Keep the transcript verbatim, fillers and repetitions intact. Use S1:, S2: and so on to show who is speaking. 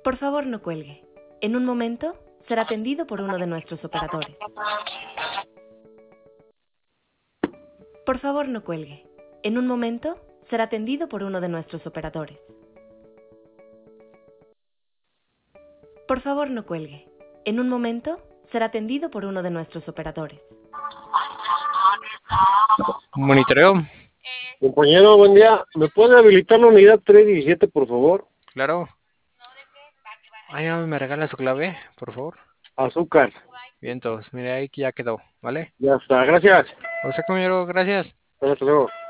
S1: Por favor, no cuelgue. En un momento será atendido por uno de nuestros operadores. Por favor, no cuelgue. En un momento será atendido por uno de nuestros operadores. Por favor, no cuelgue. En un momento será atendido por uno de nuestros operadores.
S2: Monitoreo.
S3: Compañero, buen día. ¿Me puede habilitar la unidad tres diecisiete, por favor?
S2: Claro. Ay, no, me regala su clave, por favor.
S3: Azúcar.
S2: Bien, entonces, mire, ahí que ya quedó, ¿vale?
S3: Ya está, gracias.
S2: O sea, compañero, gracias.
S3: Hasta luego.